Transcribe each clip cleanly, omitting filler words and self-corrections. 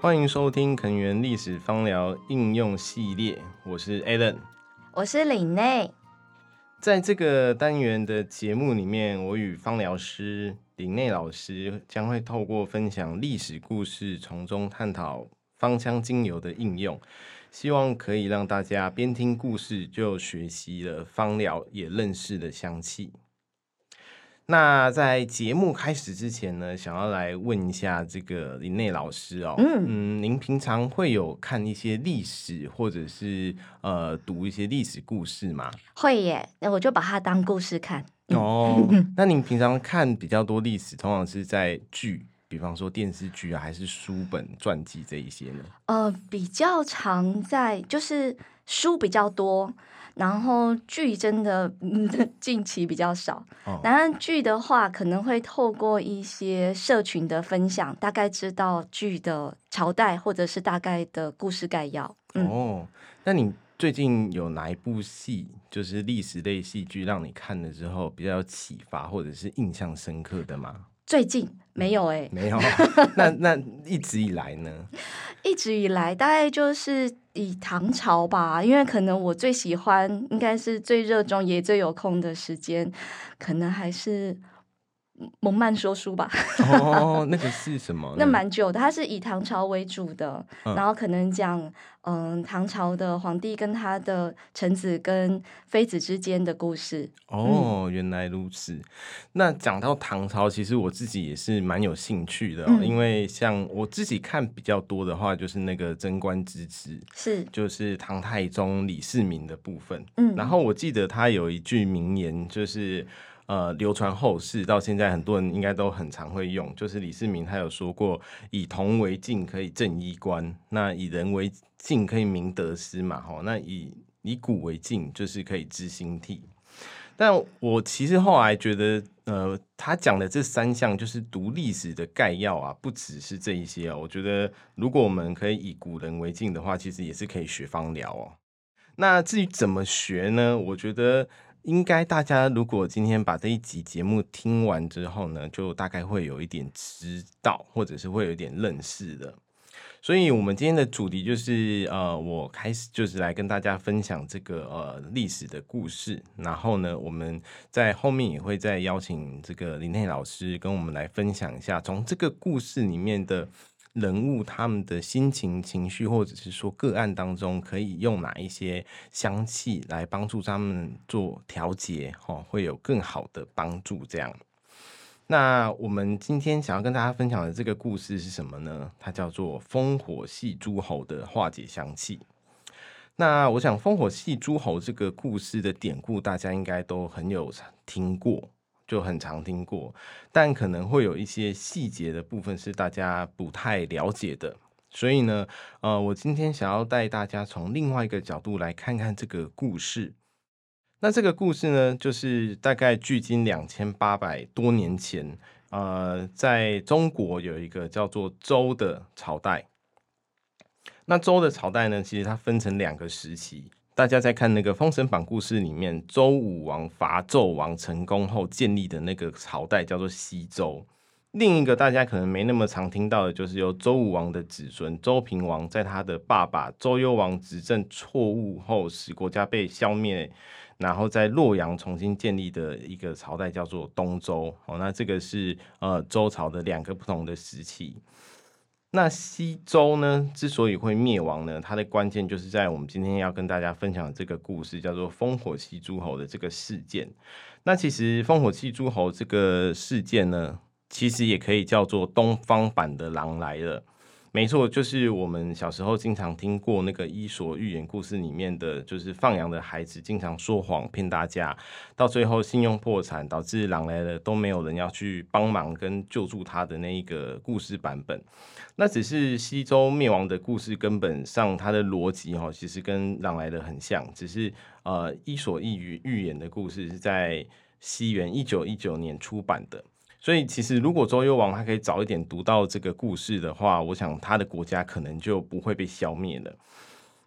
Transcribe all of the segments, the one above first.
欢迎收听肯园历史芳疗应用系列，我是 Alan， 我是林内。 在这个单元的节目里面，我与芳疗师林内老师将会透过分享历史故事，从中探讨芳香精油的应用，希望可以让大家边听故事就学习了芳疗，也认识了香气。那在节目开始之前呢，想要来问一下这个林内老师哦，您平常会有看一些历史，或者是读一些历史故事吗？ 会耶，那我就把它当故事看。 哦，那您平常看比较多历史，通常是在剧，比方说电视剧啊，还是书本传记这一些呢？ 比较常在就是书比较多，然后剧真的近期比较少。然后剧的话，可能会透过一些社群的分享，大概知道剧的朝代或者是大概的故事概要。 那你最近有哪一部戏，就是历史类戏剧，让你看了之后比较有启发，或者是印象深刻的吗？ 最近没有没有。那一直以来呢？ 一直以来大概就是以唐朝吧，因为可能我最喜欢，应该是最热衷也最有空的时间，可能还是蒙曼说书吧。 那个是什么呢？ 那蛮久的，它是以唐朝为主的，然后可能讲唐朝的皇帝跟他的臣子跟妃子之间的故事。 原来如此。那讲到唐朝，其实我自己也是蛮有兴趣的因为像我自己看比较多的话，就是那个贞观之治， 是就是唐太宗李世民的部分。然后我记得他有一句名言，就是流传后世，到现在很多人应该都很常会用，就是李世民他有说过，以铜为镜可以正衣冠，那以人为镜可以明得失嘛，那以古为镜就是可以知兴替。但我其实后来觉得，他讲的这三项就是读历史的概要啊，不只是这一些我觉得如果我们可以以古人为镜的话，其实也是可以学芳疗那至于怎么学呢？我觉得应该大家如果今天把这一集节目听完之后呢，就大概会有一点知道，或者是会有一点认识的。所以我们今天的主题就是我开始就是来跟大家分享这个历史的故事，然后呢，我们在后面也会再邀请这个林内老师跟我们来分享一下，从这个故事里面的人物他们的心情、情绪，或者是说个案当中，可以用哪一些香气来帮助他们做调节，会有更好的帮助这样。那我们今天想要跟大家分享的这个故事是什么呢？它叫做烽火戏诸侯的化解香气。那我想烽火戏诸侯这个故事的典故，大家应该都很有听过，就很常听过，但可能会有一些细节的部分是大家不太了解的。所以呢，我今天想要带大家从另外一个角度来看看这个故事。那这个故事呢，就是大概距今2800多年前，在中国有一个叫做周的朝代。那周的朝代呢，其实它分成2个时期。大家在看那个《封神榜》故事里面，周武王伐纣王成功后建立的那个朝代叫做西周。另一个大家可能没那么常听到的，就是由周武王的子孙周平王在他的爸爸周幽王执政错误后，使国家被消灭，然后在洛阳重新建立的一个朝代叫做东周。那这个是周朝的2个不同的时期。那西周呢，之所以会灭亡呢，它的关键就是在我们今天要跟大家分享的这个故事，叫做烽火戏诸侯的这个事件。那其实烽火戏诸侯这个事件呢，其实也可以叫做东方版的狼来了。没错，就是我们小时候经常听过那个伊索寓言故事里面的，就是放羊的孩子经常说谎骗大家，到最后信用破产，导致狼来了都没有人要去帮忙跟救助他的那一个故事版本。那只是西周灭亡的故事，根本上它的逻辑其实跟狼来了很像，只是伊索寓言的故事是在西元1919年出版的。所以其实如果周幽王他可以早一点读到这个故事的话，我想他的国家可能就不会被消灭了。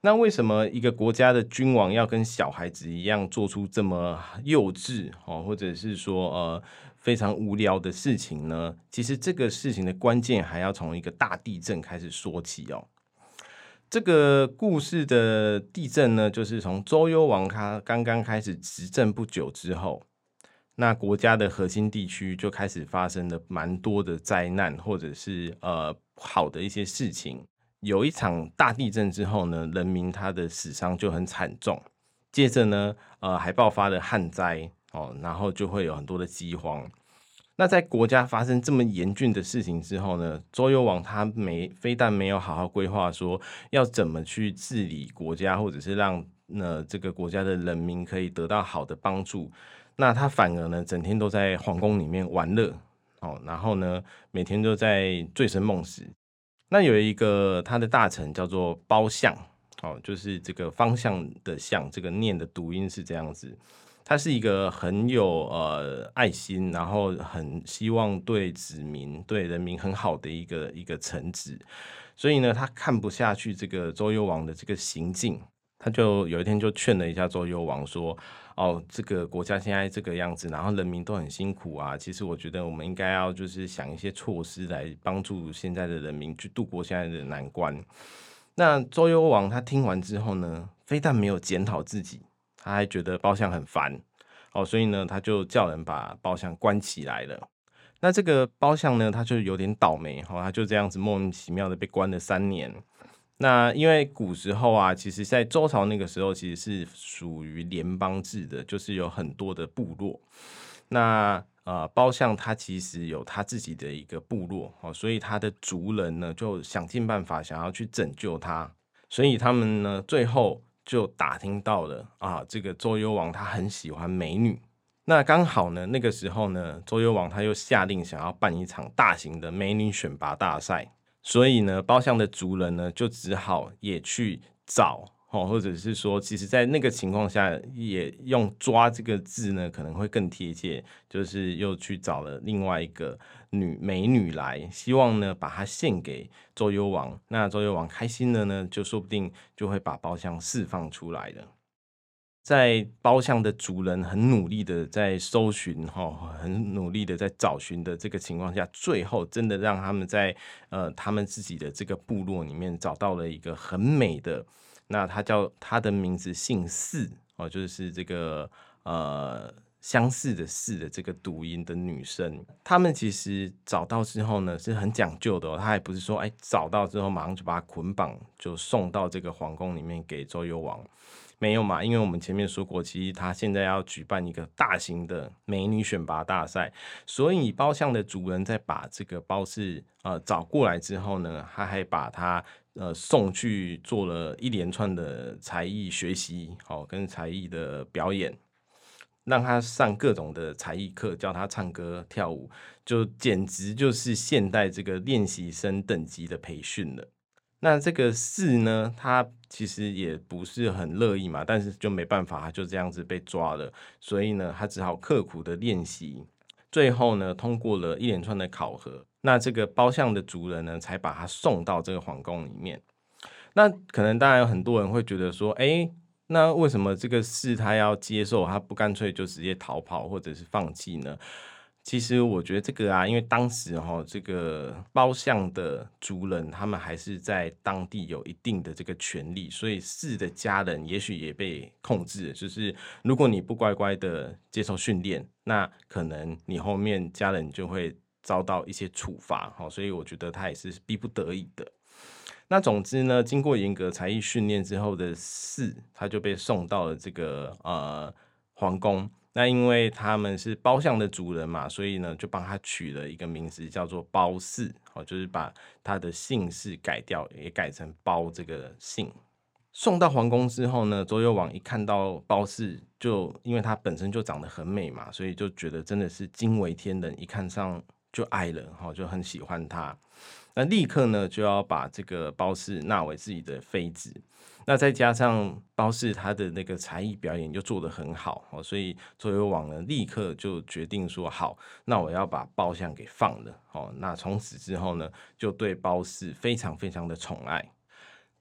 那为什么一个国家的君王要跟小孩子一样做出这么幼稚或者是说非常无聊的事情呢？其实这个事情的关键还要从一个大地震开始说起哦。这个故事的地震呢，就是从周幽王他刚刚开始执政不久之后，那国家的核心地区就开始发生了蛮多的灾难，或者是不好的一些事情。有一场大地震之后呢，人民他的死伤就很惨重。接着呢，还爆发了旱灾然后就会有很多的饥荒。那在国家发生这么严峻的事情之后呢，周幽王他非但没有好好规划说要怎么去治理国家，或者是让这个国家的人民可以得到好的帮助，那他反而呢整天都在皇宫里面玩乐然后呢每天都在醉生梦死。那有一个他的大臣叫做褒相就是这个方向的向，这个念的读音是这样子。他是一个很有爱心，然后很希望对子民、对人民很好的一个臣子，所以呢，他看不下去这个周幽王的这个行径，他就有一天就劝了一下周幽王说：“这个国家现在这个样子，然后人民都很辛苦啊，其实我觉得我们应该要就是想一些措施来帮助现在的人民去度过现在的难关。”那周幽王他听完之后呢，非但没有检讨自己，他还觉得褒相很烦所以呢，他就叫人把褒相关起来了。那这个褒相呢，他就有点倒霉他就这样子莫名其妙的被关了3年。那因为古时候啊，其实在周朝那个时候，其实是属于联邦制的，就是有很多的部落。那褒相他其实有他自己的一个部落所以他的族人呢就想尽办法想要去拯救他，所以他们呢最后就打听到了这个周幽王他很喜欢美女。那刚好呢那个时候呢，周幽王他又下令想要办一场大型的美女选拔大赛，所以呢褒相的族人呢就只好也去找或者是说，其实在那个情况下，也用抓这个字呢，可能会更贴切，就是又去找了另外一个美女来，希望呢把她献给周幽王。那周幽王开心了呢，就说不定就会把褒相释放出来了。在褒相的族人很努力的在搜寻很努力的在找寻的这个情况下，最后真的让他们在他们自己的这个部落里面找到了一个很美的。那他的名字姓氏就是这个相似的似的这个读音的女生。他们其实找到之后呢是很讲究的他也不是说找到之后马上就把他捆绑就送到这个皇宫里面给周幽王，没有嘛，因为我们前面说过，其实他现在要举办一个大型的美女选拔大赛，所以褒相的主人在把这个褒姒找过来之后呢，他还把他送去做了一连串的才艺学习跟才艺的表演，让他上各种的才艺课，教他唱歌跳舞，就简直就是现代这个练习生等级的培训了。那这个姒呢，他其实也不是很乐意嘛，但是就没办法，他就这样子被抓了，所以呢，他只好刻苦的练习，最后呢，通过了一连串的考核。那这个褒相的族人呢，才把他送到这个皇宫里面。那可能当然有很多人会觉得说，那为什么这个姒他要接受，他不干脆就直接逃跑或者是放弃呢？其实我觉得这个因为当时这个褒相的族人，他们还是在当地有一定的这个权利，所以姒的家人也许也被控制了，就是如果你不乖乖的接受训练，那可能你后面家人就会遭到一些处罚所以我觉得他也是逼不得已的。那总之呢，经过严格才艺训练之后的姒，他就被送到了这个皇宫。那因为他们是褒相的族人嘛，所以呢就帮他取了一个名字叫做褒姒就是把他的姓氏改掉，也改成褒这个姓。送到皇宫之后呢，周幽王一看到褒姒，就因为她本身就长得很美嘛，所以就觉得真的是惊为天人，一看上就爱了就很喜欢她。那立刻呢就要把这个褒姒纳为自己的妃子。那再加上褒姒她的那个才艺表演又做得很好所以周幽王呢立刻就决定说好，那我要把褒相给放了那从此之后呢，就对褒姒非常非常的宠爱。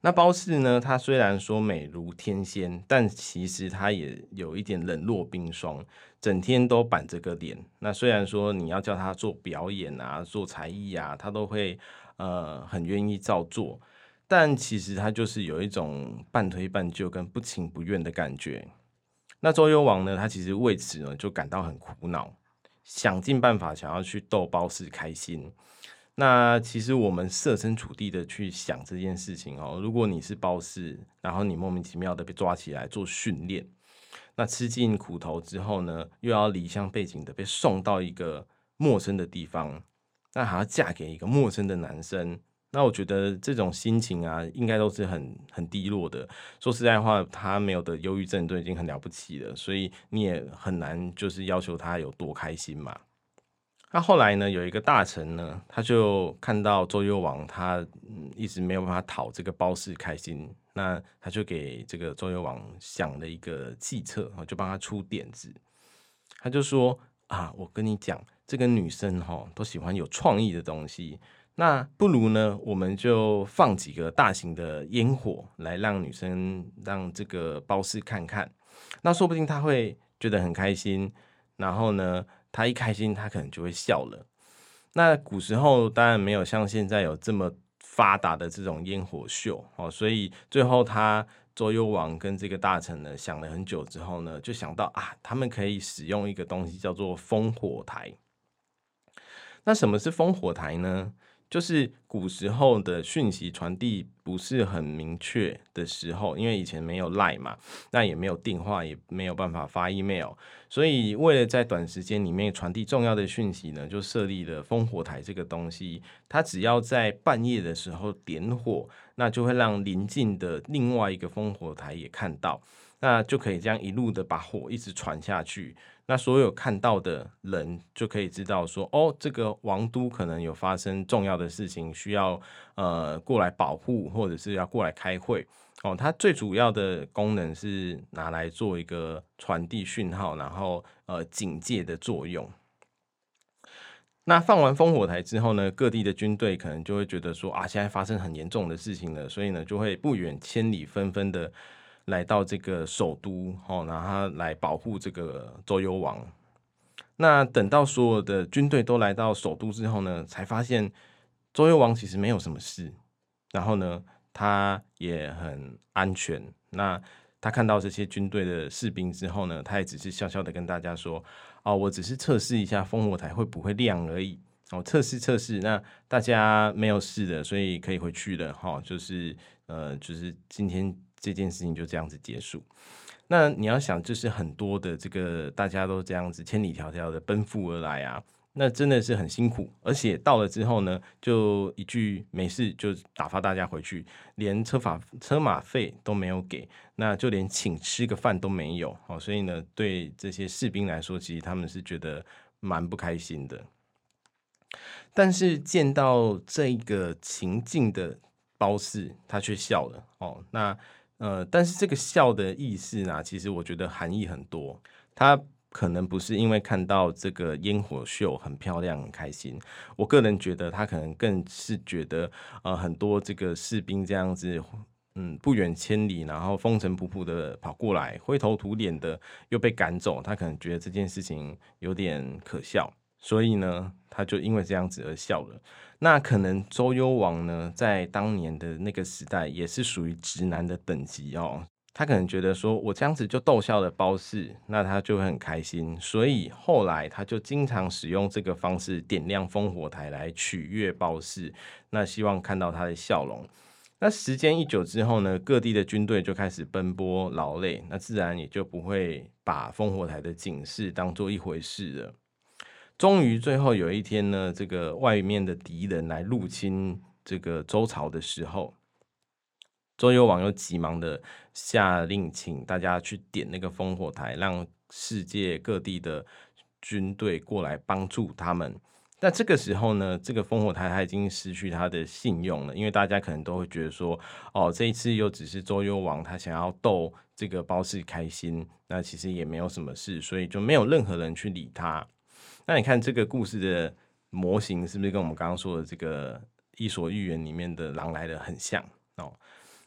那褒姒呢，她虽然说美如天仙，但其实她也有一点冷若冰霜，整天都板着个脸。那虽然说你要叫她做表演啊、做才艺啊，她都会很愿意照做，但其实她就是有一种半推半就跟不情不愿的感觉。那周幽王呢，他其实为此呢就感到很苦恼，想尽办法想要去逗褒姒开心。那其实我们设身处地的去想这件事情哦，如果你是褒姒，然后你莫名其妙的被抓起来做训练，那吃尽苦头之后呢，又要离乡背井的被送到一个陌生的地方，那还要嫁给一个陌生的男生，那我觉得这种心情啊，应该都是很低落的。说实在话，他没有得忧郁症都已经很了不起了，所以你也很难就是要求他有多开心嘛。那后来呢，有一个大臣呢，他就看到周幽王他一直没有办法讨这个褒姒开心，那他就给这个周幽王想了一个计策，就帮他出点子。他就说啊，我跟你讲，这个女生都喜欢有创意的东西，那不如呢，我们就放几个大型的烟火来让这个褒姒看看，那说不定她会觉得很开心，然后呢，她一开心，她可能就会笑了。那古时候当然没有像现在有这么发达的这种烟火秀所以最后周幽王跟这个大臣呢想了很久之后呢，就想到啊，他们可以使用一个东西叫做烽火台。那什么是烽火台呢？就是古时候的讯息传递不是很明确的时候，因为以前没有 LINE 嘛，那也没有电话，也没有办法发 email，所以为了在短时间里面传递重要的讯息呢，就设立了烽火台这个东西。它只要在半夜的时候点火，那就会让邻近的另外一个烽火台也看到，那就可以这样一路的把火一直传下去。那所有看到的人就可以知道说，哦，这个王都可能有发生重要的事情，需要过来保护，或者是要过来开会。它最主要的功能是拿来做一个传递讯号，然后警戒的作用。那放完烽火台之后呢，各地的军队可能就会觉得说啊，现在发生很严重的事情了，所以呢，就会不远千里纷纷的来到这个首都，然后来保护这个周幽王。那等到所有的军队都来到首都之后呢，才发现周幽王其实没有什么事，然后呢，他也很安全。那他看到这些军队的士兵之后呢，他也只是笑笑的跟大家说：“哦，我只是测试一下烽火台会不会亮而已。测试。那大家没有事的，所以可以回去了。就是今天这件事情就这样子结束。那你要想，就是很多的这个大家都这样子千里迢迢的奔赴而来啊。”那真的是很辛苦，而且到了之后呢，就一句没事就打发大家回去，连车马费都没有给，那就连请吃个饭都没有。所以呢，对这些士兵来说，其实他们是觉得蛮不开心的。但是见到这个情境的褒姒，他却笑了但是这个笑的意思呢，其实我觉得含义很多，他可能不是因为看到这个烟火秀很漂亮很开心，我个人觉得他可能更是觉得很多这个士兵这样子不远千里，然后风尘仆仆的跑过来，灰头土脸的又被赶走，他可能觉得这件事情有点可笑，所以呢他就因为这样子而笑了。那可能周幽王呢在当年的那个时代也是属于直男的等级他可能觉得说我这样子就逗笑了褒姒，那他就会很开心，所以后来他就经常使用这个方式点亮烽火台来取悦褒姒，那希望看到他的笑容。那时间一久之后呢，各地的军队就开始奔波劳累，那自然也就不会把烽火台的警示当做一回事了。终于最后有一天呢，这个外面的敌人来入侵这个周朝的时候，周幽王又急忙的下令，请大家去点那个烽火台，让世界各地的军队过来帮助他们。那这个时候呢，这个烽火台它已经失去它的信用了，因为大家可能都会觉得说，这一次又只是周幽王他想要逗这个褒姒开心，那其实也没有什么事，所以就没有任何人去理他。那你看这个故事的模型是不是跟我们刚刚说的这个《伊索寓言》里面的狼来的很像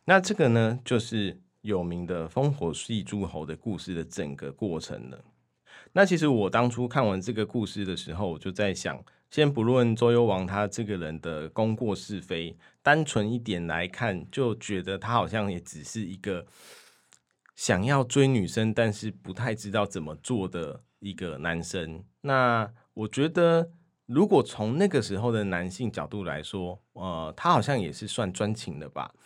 那这个呢，就是有名的烽火戏诸侯的故事的整个过程了。那其实我当初看完这个故事的时候，我就在想，先不论周幽王他这个人的功过是非，单纯一点来看，就觉得他好像也只是一个想要追女生，但是不太知道怎么做的一个男生。那我觉得，如果从那个时候的男性角度来说，他好像也是算专情的吧？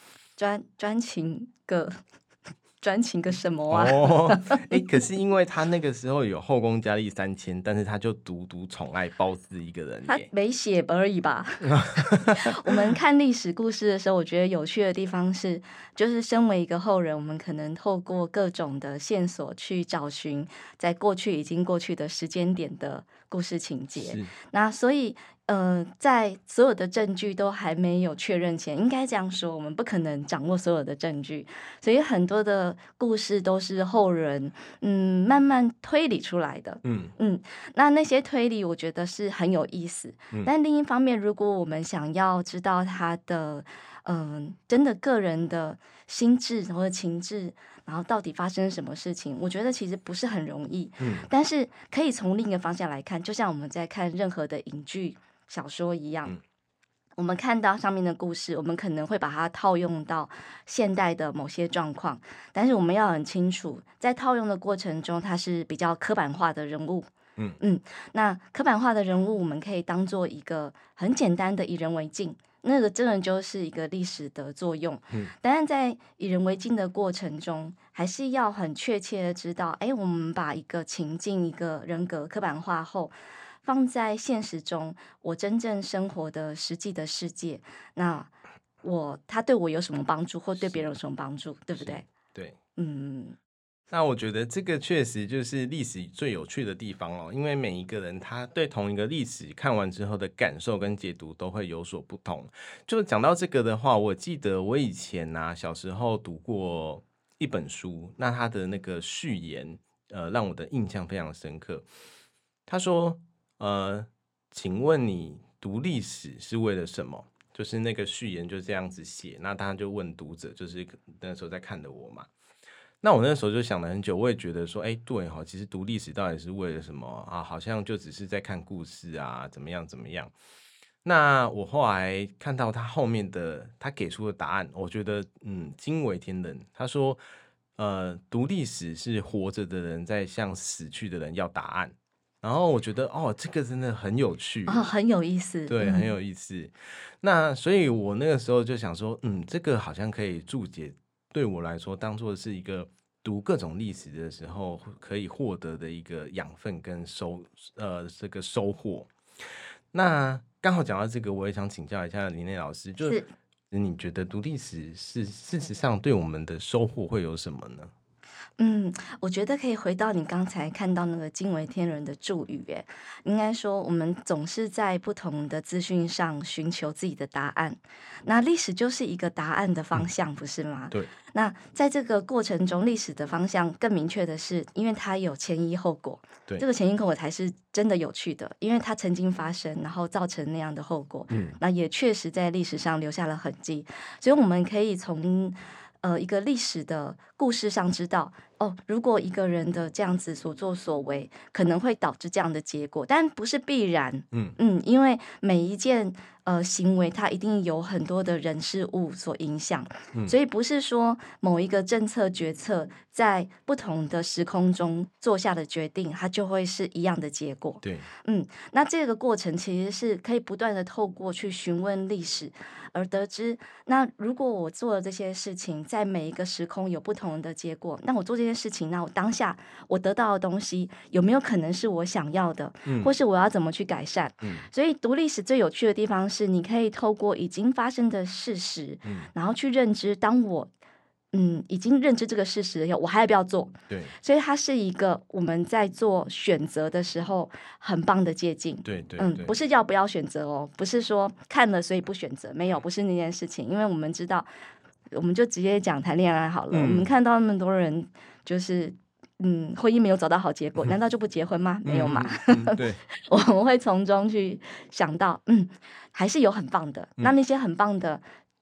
专情个什么啊？ 可是因为他那个时候有后宫佳丽3000，但是他就独宠爱褒姒一个人， 他没写而已吧。我们看历史故事的时候，我觉得有趣的地方是，就是身为一个后人，我们可能透过各种的线索去找寻在已经过去的时间点的故事情节。那所以在所有的证据都还没有确认前，应该这样说，我们不可能掌握所有的证据，所以很多的故事都是后人慢慢推理出来的。那些推理我觉得是很有意思。但另一方面，如果我们想要知道他的真的个人的心智或者情志，然后到底发生什么事情，我觉得其实不是很容易。但是可以从另一个方向来看，就像我们在看任何的影剧小说一样，我们看到上面的故事，我们可能会把它套用到现代的某些状况，但是我们要很清楚，在套用的过程中，它是比较刻板化的人物。那刻板化的人物，我们可以当做一个很简单的以人为镜，那个真的就是一个历史的作用。当然在以人为镜的过程中，还是要很确切的知道，我们把一个情境、一个人格刻板化后，放在现实中，我真正生活的实际的世界，那他对我有什么帮助，或对别人有什么帮助，对不对？ 对，那我觉得这个确实就是历史最有趣的地方哦，因为每一个人他对同一个历史看完之后的感受跟解读都会有所不同。就讲到这个的话，我记得我以前小时候读过一本书，那他的那个序言让我的印象非常深刻。他说请问你读历史是为了什么？就是那个序言就这样子写，那他就问读者，就是那时候在看的我嘛。那我那时候就想了很久，我也觉得说，对哈，其实读历史到底是为了什么啊？好像就只是在看故事啊，怎么样怎么样。那我后来看到他后面他给出的答案，我觉得惊为天人。他说，读历史是活着的人在向死去的人要答案。然后我觉得这个真的很有趣很有意思， 对，很有意思。那所以我那个时候就想说，这个好像可以注解。对我来说，当作是一个读各种历史的时候可以获得的一个养分跟这个收获。那刚好讲到这个，我也想请教一下林内老师，就是你觉得读历史事实上对我们的收获会有什么呢？ 我觉得可以回到你刚才看到那个惊为天人的注语，应该说我们总是在不同的资讯上寻求自己的答案，那历史就是一个答案的方向，不是吗？ 对。 那在这个过程中，历史的方向更明确的是，因为它有前因后果， 对， 这个前因后果才是真的有趣的，因为它曾经发生，然后造成那样的后果，那也确实在历史上留下了痕迹，所以我们可以从一个历史的故事上知道，如果一个人的这样子所作所为，可能会导致这样的结果，但不是必然。因为每一件行为，它一定有很多的人事物所影响，所以不是说某一个政策决策在不同的时空中做下的决定，它就会是一样的结果。 对， 那这个过程其实是可以不断的透过去询问历史而得知，那如果我做了这些事情，在每一个时空有不同的结果，那我做这件事情，那我当下我得到的东西有没有可能是我想要的，或是我要怎么去改善？所以读历史最有趣的地方是，你可以透过已经发生的事实，然后去认知，当我已经认知这个事实了，我还要不要做？ 对， 所以它是一个我们在做选择的时候很棒的借鉴。 对， 不是要不要选择哦，不是说看了所以不选择，没有，不是那件事情，因为我们知道，我们就直接讲谈恋爱好了。我们看到那么多人就是婚姻没有找到好结果，难道就不结婚吗？没有嘛。 对， 我们会从中去想到，还是有很棒的。那些很棒的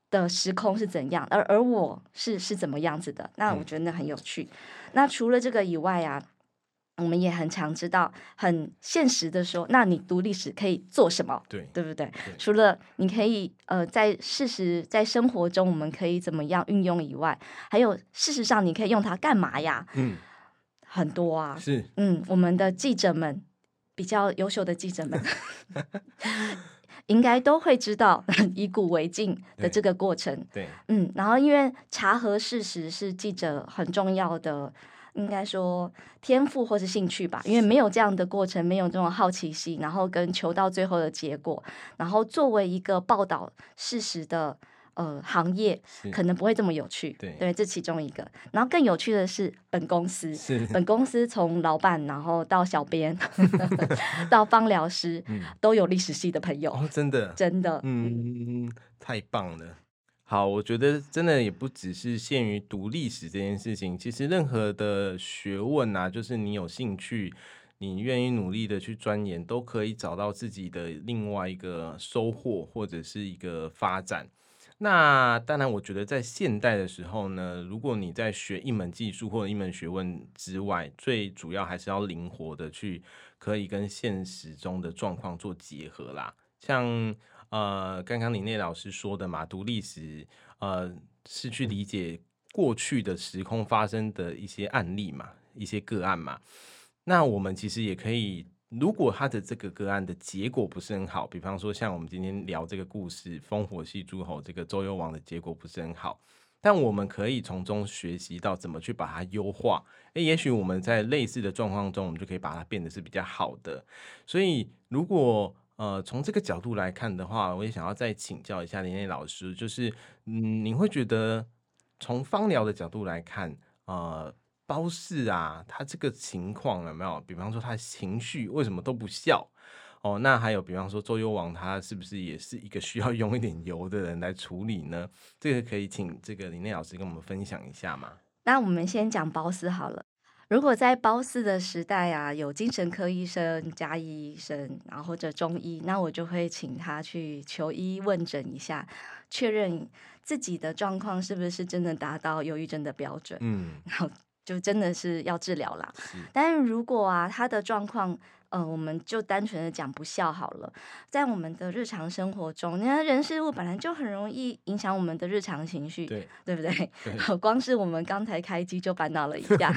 的时空是怎样，而我是怎么样子的，那我觉得那很有趣。那除了这个以外啊，我们也很常知道，很现实的说，那你读历史可以做什么？对不对？除了你可以在事实在生活中我们可以怎么样运用以外，还有事实上你可以用它干嘛呀？很多啊， 是我们的记者们比较优秀的记者们。应该都会知道以古为镜的这个过程。 对， 然后因为查核事实是记者很重要的，应该说天赋或是兴趣吧，因为没有这样的过程，没有这种好奇心，然后跟求到最后的结果，然后作为一个报道事实的行业，可能不会这么有趣。对，这其中一个。然后更有趣的是本公司从老板，然后到小编到芳疗师，都有历史系的朋友。 真的太棒了。好，我觉得真的也不只是限于读历史这件事情，其实任何的学问啊，就是你有兴趣，你愿意努力的去钻研，都可以找到自己的另外一个收获或者是一个发展。那当然，我觉得在现代的时候呢，如果你在学一门技术或者一门学问之外，最主要还是要灵活的去可以跟现实中的状况做结合啦。像刚刚林内老师说的嘛，读历史是去理解过去的时空发生的一些案例嘛，一些个案嘛。那我们其实也可以，如果他的这个个案的结果不是很好，比方说像我们今天聊这个故事烽火戏诸侯这个周幽王的结果不是很好，但我们可以从中学习到怎么去把它优化。也许我们在类似的状况中，我们就可以把它变得是比较好的。所以如果从这个角度来看的话，我也想要再请教一下林内老师，就是你会觉得从芳疗的角度来看，褒姒啊，他这个情况有没有？比方说他情绪为什么都不笑？那还有比方说周幽王，他是不是也是一个需要用一点油的人来处理呢？这个可以请这个林内老师跟我们分享一下吗？ 那我们先讲褒姒好了。如果在褒姒的时代啊，有精神科医生、家医医生，然后或者中医，那我就会请他去求医问诊一下，确认自己的状况是不是真的达到忧郁症的标准。然后就真的是要治疗啦。但是如果啊，他的状况，我们就单纯的讲不孝好了。在我们的日常生活中，那人事物本来就很容易影响我们的日常情绪，对不对？光是我们刚才开机就烦恼了一下。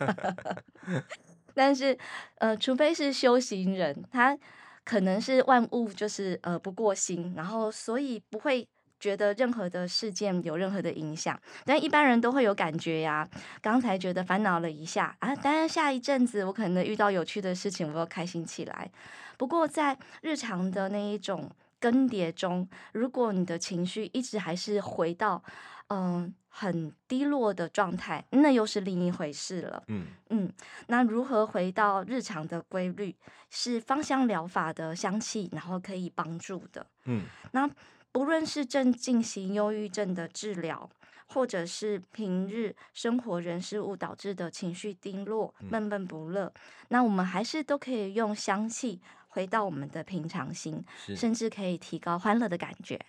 但是，除非是修行人，他可能是万物就是不过心，然后所以不会觉得任何的事件有任何的影响，但一般人都会有感觉呀。刚才觉得烦恼了一下啊，当然下一阵子我可能遇到有趣的事情，我又开心起来。不过在日常的那一种更迭中，如果你的情绪一直还是回到很低落的状态，那又是另一回事了。那如何回到日常的规律，是芳香疗法的香气，然后可以帮助的。那不论是正进行忧郁症的治疗，或者是平日生活人事物导致的情绪低落、闷闷不乐，那我们还是都可以用香气回到我们的平常心，甚至可以提高欢乐的感觉。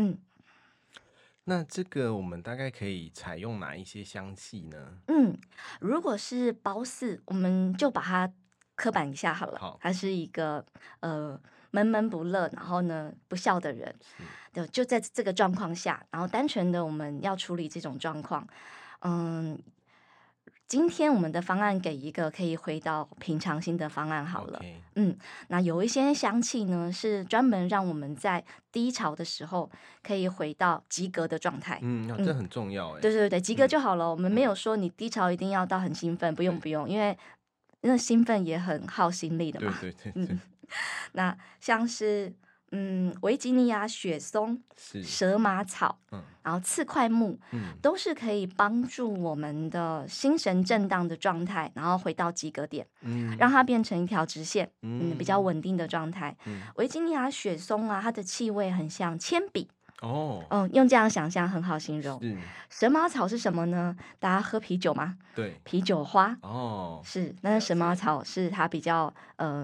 那这个我们大概可以采用哪一些香气呢？ 如果是褒姒，我们就把它刻板一下好了。 好， 他是一个闷闷不乐，然后呢不笑的人。就在这个状况下，然后单纯的我们要处理这种状况。今天我们的方案给一个可以回到平常心的方案好了。那有一些香气呢，是专门让我们在低潮的时候可以回到及格的状态。 这很重要。 对，及格就好了。我们没有说你低潮一定要到很兴奋，不用，因为那兴奋也很耗心力的嘛。 对。 那像是维吉尼亚雪松、蛇麻草，然后刺块木，都是可以帮助我们的心神震荡的状态，然后回到及格点，让它变成一条直线，比较稳定的状态。维吉尼亚雪松啊，它的气味很像铅笔。用这样想象很好形容。蛇麻草是什么呢？大家喝啤酒吗？ 对， 啤酒花。 是。 那蛇麻草是它比较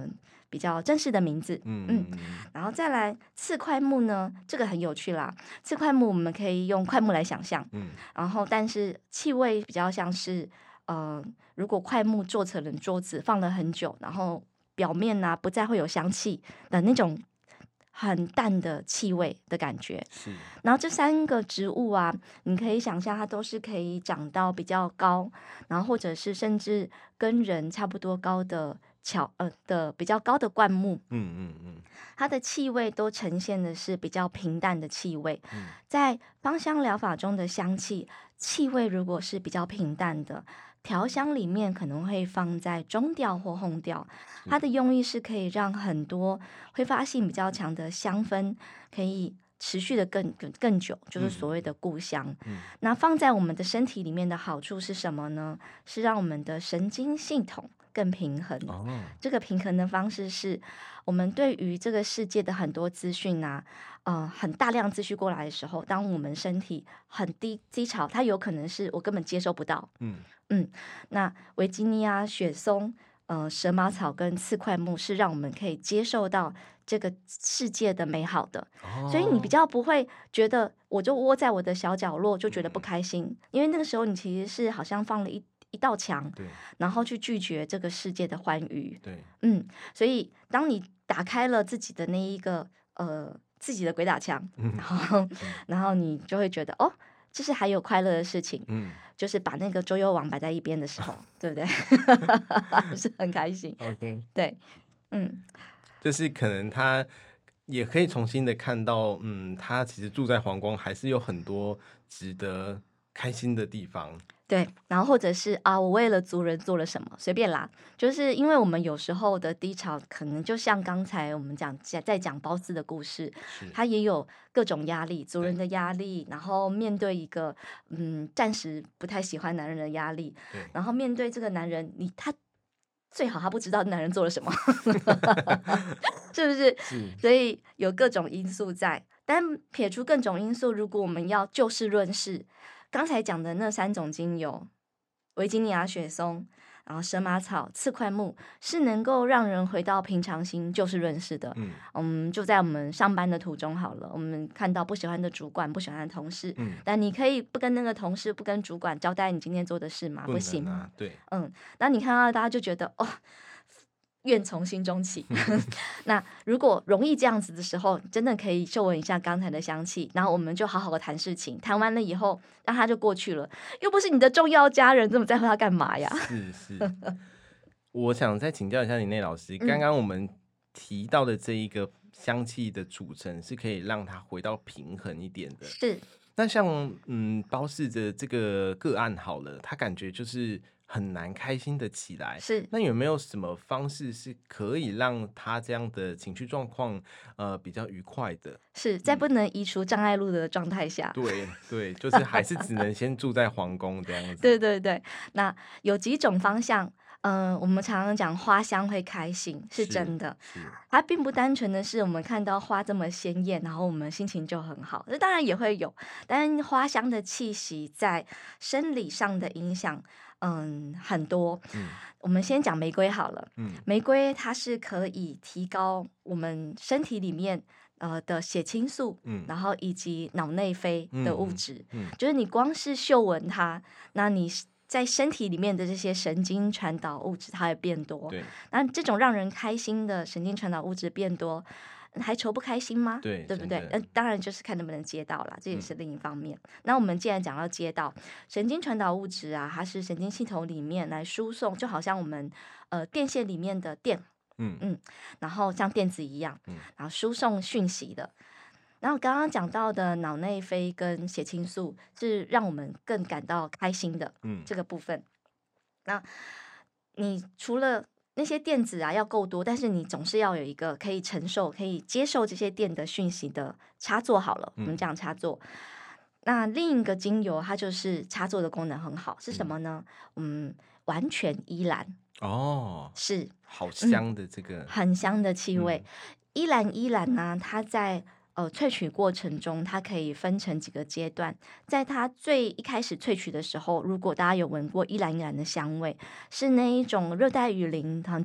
比较正式的名字。然后再来刺块木呢，这个很有趣啦。刺块木我们可以用块木来想象，然后但是气味比较像是如果块木做成了桌子放了很久，然后表面啊不再会有香气的那种很淡的气味的感觉。 是。 然后这3个植物啊，你可以想象它都是可以长到比较高，然后或者是甚至跟人差不多高的比较高的灌木。它的气味都呈现的是比较平淡的气味。在芳香疗法中的香气味如果是比较平淡的，调香里面可能会放在中调或后调，它的用意是可以让很多挥发性比较强的香氛可以持续的更久，就是所谓的固香。那放在我们的身体里面的好处是什么呢？是让我们的神经系统更平衡。这个平衡的方式是我们对于这个世界的很多资讯啊，很大量资讯过来的时候，当我们身体很低潮，它有可能是我根本接收不到。那维吉尼亚雪松、蛇麻草跟刺块木是让我们可以接受到这个世界的美好的。所以你比较不会觉得我就窝在我的小角落就觉得不开心，因为那个时候你其实是好像放了一道墙，然后去拒绝这个世界的欢愉。所以当你打开了自己的那一个自己的鬼打墙，然后你就会觉得这是还有快乐的事情。就是把那个桌游网摆在一边的时候，对不对？是很开心。 OK， 对， 就是可能他也可以重新的看到，他其实住在皇宫还是有很多值得开心的地方。 对，然后或者是我为了族人做了什么，随便啦。就是因为我们有时候的低潮，可能就像刚才我们在讲褒姒的故事，他也有各种压力，族人的压力，然后面对一个暂时不太喜欢男人的压力，然后面对这个男人，他最好他不知道男人做了什么，是不是？所以有各种因素在，但撇除各种因素，如果我们要就事论事。刚才讲的那3种精油，维吉尼亚雪松，然后蛇麻草、刺块木，是能够让人回到平常心、就事论事的。就在我们上班的途中好了，我们看到不喜欢的主管、不喜欢的同事，但你可以不跟那个同事、不跟主管交代你今天做的事吗？不行吗？ 对， 那你看到大家就觉得怨从心中起。那如果容易这样子的时候，真的可以嗅闻一下刚才的香气，然后我们就好好的谈事情，谈完了以后让他就过去了，又不是你的重要家人，这么在乎他干嘛呀？ 是。我想再请教一下林内老师，刚刚我们提到的这一个香气的组成是可以让它回到平衡一点的。 是。 那像褒姒的这个个案好了，他感觉就是很难开心的起来。 是。 那有没有什么方式是可以让他这样的情绪状况比较愉快的？ 是在不能移除障碍物的状态下。 对，就是还是只能先住在皇宫这样子。 对，那有几种方向。我们常常讲花香会开心，是真的。它并不单纯的是我们看到花这么鲜艳，然后我们心情就很好。这当然也会有，但花香的气息在生理上的影响，很多。我们先讲玫瑰好了。玫瑰它是可以提高我们身体里面的血清素，然后以及脑内啡的物质。就是你光是嗅闻它，那你在身体里面的这些神经传导物质它会变多。那这种让人开心的神经传导物质变多，还愁不开心吗？对不对？当然就是看能不能接到啦，这也是另一方面。那我们既然讲到接到神经传导物质啊，它是神经系统里面来输送，就好像我们电线里面的电，然后像电子一样，然后输送讯息的。然后刚刚讲到的脑内啡跟血清素是让我们更感到开心的这个部分。那你除了那些电子啊要够多，但是你总是要有一个可以承受、可以接受这些电的讯息的插座好了。我们讲插座。那另一个精油它就是插座的功能很好，是什么呢？完全依兰。是好香的这个， 很香的气味。依兰呢，它在萃取过程中，它可以分成几个阶段。在它最一开始萃取的时候，如果大家有闻过依兰的香味，是那一种热带雨林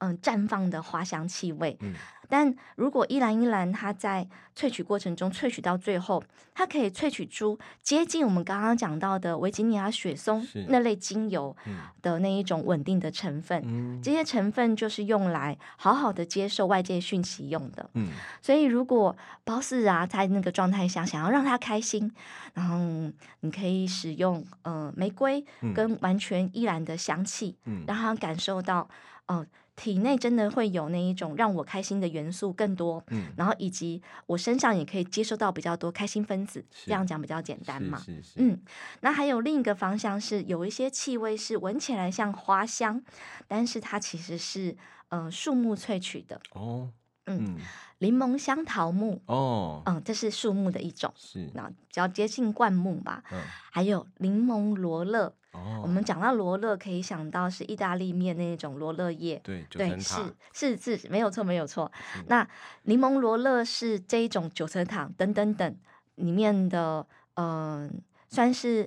绽放的花香气味。但如果依兰它在萃取过程中萃取到最后，它可以萃取出接近我们刚刚讲到的维吉尼亚雪松那类精油的那一种稳定的成分，这些成分就是用来好好的接受外界讯息用的。所以如果褒姒啊在那个状态下想要让他开心，然后你可以使用玫瑰跟完全依兰的香气，让他感受到体内真的会有那一种让我开心的元素更多，然后以及我身上也可以接收到比较多开心分子，这样讲比较简单嘛。那还有另一个方向是有一些气味是闻起来像花香，但是它其实是树木萃取的柠檬香桃木这是树木的一种，那比较接近灌木吧。还有柠檬罗勒。我们讲到罗勒，可以想到是意大利面那种罗勒叶， 对， 是没有错。那柠檬罗勒是这一种九层塔等等等里面的，算是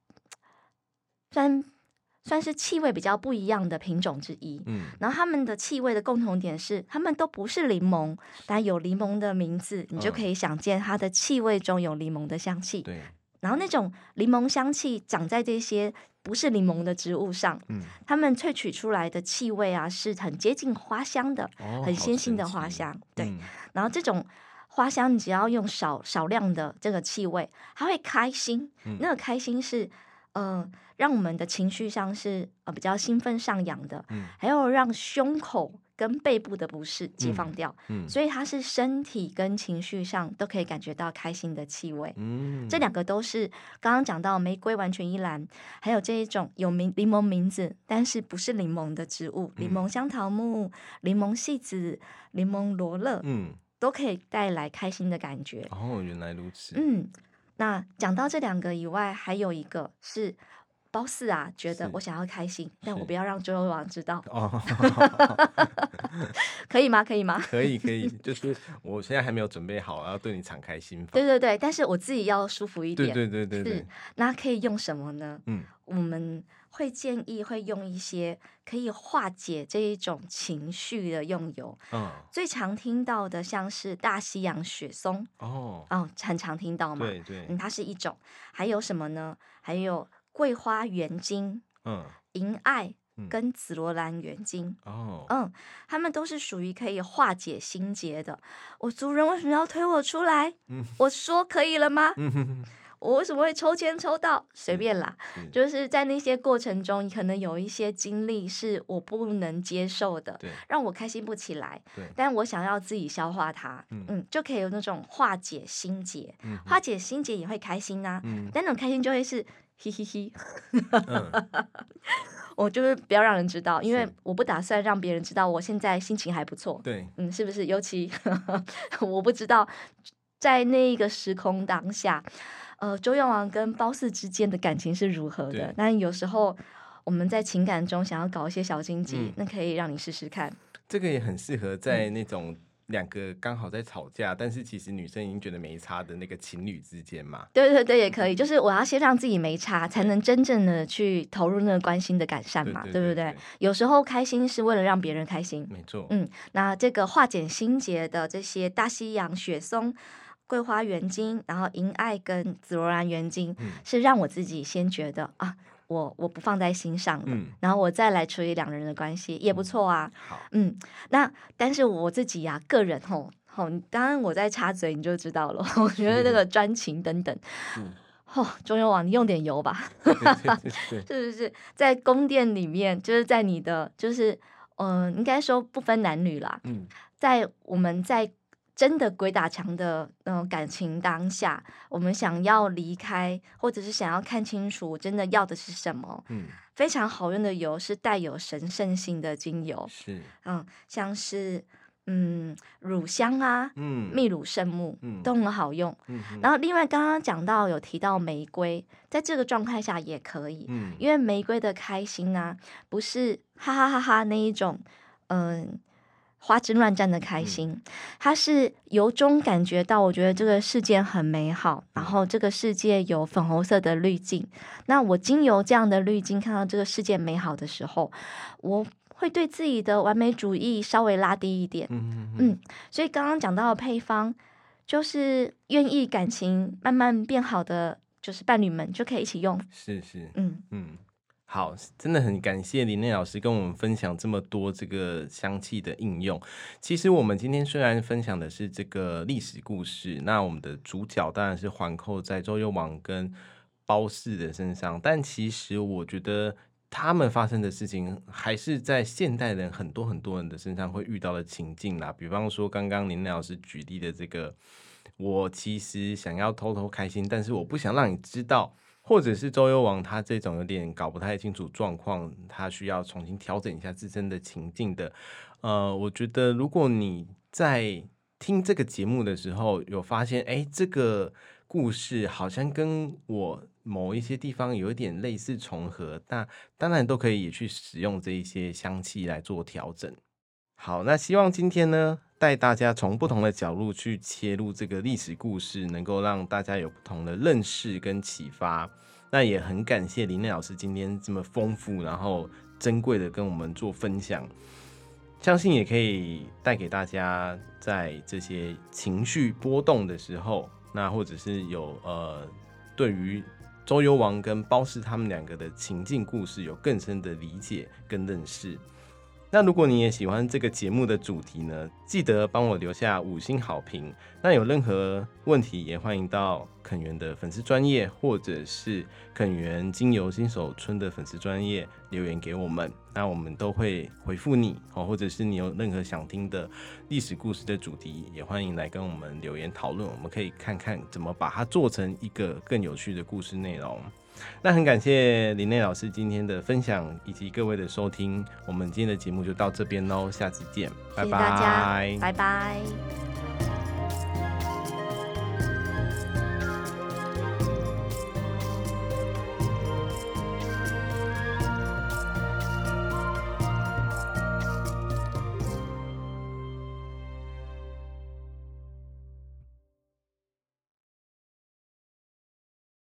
气味比较不一样的品种之一。然后它们的气味的共同点是，它们都不是柠檬，但有柠檬的名字，你就可以想见它的气味中有柠檬的香气。 对。 然后那种柠檬香气长在这些不是柠檬的植物上，它们萃取出来的气味啊是很接近花香的，很鲜性的花香。对，然后这种花香你只要用少量的这个气味，它会开心。那个开心是让我们的情绪上是比较兴奋上扬的，还有让胸口跟背部的不适解放掉，所以它是身体跟情绪上都可以感觉到开心的气味。这两个都是刚刚讲到玫瑰完全依兰，还有这一种有柠檬名字但是不是柠檬的植物，柠檬香桃木、柠檬细子、柠檬罗勒，都可以带来开心的感觉。 原来如此。 那讲到这两个以外，还有一个是褒姒啊，觉得我想要开心，但我不要让周幽王知道。可以吗？可以， 就是我现在还没有准备好要对你敞开心房。 对，但是我自己要舒服一点。 对。 是，那可以用什么呢？我们会建议会用一些可以化解这一种情绪的用油。最常听到的像是大西洋雪松。很常听到嘛。对，它是一种。还有什么呢？还有桂花原精、银艾跟紫罗兰原精。它们都是属于可以化解心结的。我族人为什么要推我出来？我说可以了吗？我为什么会抽签抽到？随便啦，就是在那些过程中，可能有一些经历是我不能接受的，让我开心不起来，但我想要自己消化它，就可以有那种化解心结，化解心结也会开心啊，但那种开心就会是嘿嘿嘿，我就是不要让人知道，因为我不打算让别人知道我现在心情还不错，是不是？尤其我不知道在那个时空当下。周幽王跟褒姒之间的感情是如何的？但有时候我们在情感中想要搞一些小心机，那可以让你试试看。 这个也很适合在那种两个刚好在吵架，但是其实女生已经觉得没差的那个情侣之间嘛。 对，也可以。就是我要先让自己没差，才能真正的去投入那个关心的改善嘛，对不对？有时候开心是为了让别人开心， 没错。 那这个化解心结的这些大西洋雪松、桂花原精，然后银艾跟紫罗兰原精，是让我自己先觉得啊，我不放在心上的，然后我再来处理两人的关系也不错啊。那但是我自己呀，个人当然我在插嘴你就知道了。我觉得那个专情等等，周幽王你用点油吧。是不是在宫殿里面，就是在你的就是应该说不分男女啦，在我们在真的鬼打墙的感情当下，我们想要离开，或者是想要看清楚真的要的是什么，非常好用的油是带有神圣性的精油，像是乳香啊，秘鲁圣木，都很好用。然后另外刚刚讲到有提到玫瑰，在这个状态下也可以，因为玫瑰的开心啊，不是哈哈哈哈那一种花枝乱颤的开心，它是由衷感觉到我觉得这个世界很美好，然后这个世界有粉红色的滤镜，那我经由这样的滤镜看到这个世界美好的时候，我会对自己的完美主义稍微拉低一点。所以刚刚讲到的配方，就是愿意感情慢慢变好的，就是伴侣们就可以一起用。 是，好，真的很感谢林内老师跟我们分享这么多这个香气的应用。其实我们今天虽然分享的是这个历史故事，那我们的主角当然是环扣在周幽王跟褒姒的身上，但其实我觉得他们发生的事情还是在现代人很多人的身上会遇到的情境啦。比方说刚刚林内老师举例的这个，我其实想要偷偷开心，但是我不想让你知道，或者是周幽王他这种有点搞不太清楚状况，他需要重新调整一下自身的情境的。我觉得如果你在听这个节目的时候有发现，这个故事好像跟我某一些地方有一点类似重合，那当然都可以也去使用这一些香气来做调整。好，那希望今天呢带大家从不同的角度去切入这个历史故事，能够让大家有不同的认识跟启发。那也很感谢林内老师今天这么丰富然后珍贵的跟我们做分享，相信也可以带给大家在这些情绪波动的时候，那或者是有对于周幽王跟褒姒他们两个的情境故事有更深的理解跟认识。那如果你也喜欢这个节目的主题呢，记得帮我留下5星好评。那有任何问题也欢迎到肯园的粉丝专页，或者是肯园精油新手村的粉丝专页留言给我们，那我们都会回复你，或者是你有任何想听的历史故事的主题，也欢迎来跟我们留言讨论，我们可以看看怎么把它做成一个更有趣的故事内容。那很感谢林内老师今天的分享以及各位的收听，我们今天的节目就到这边咯，下次见，拜拜， 谢谢大家，拜拜。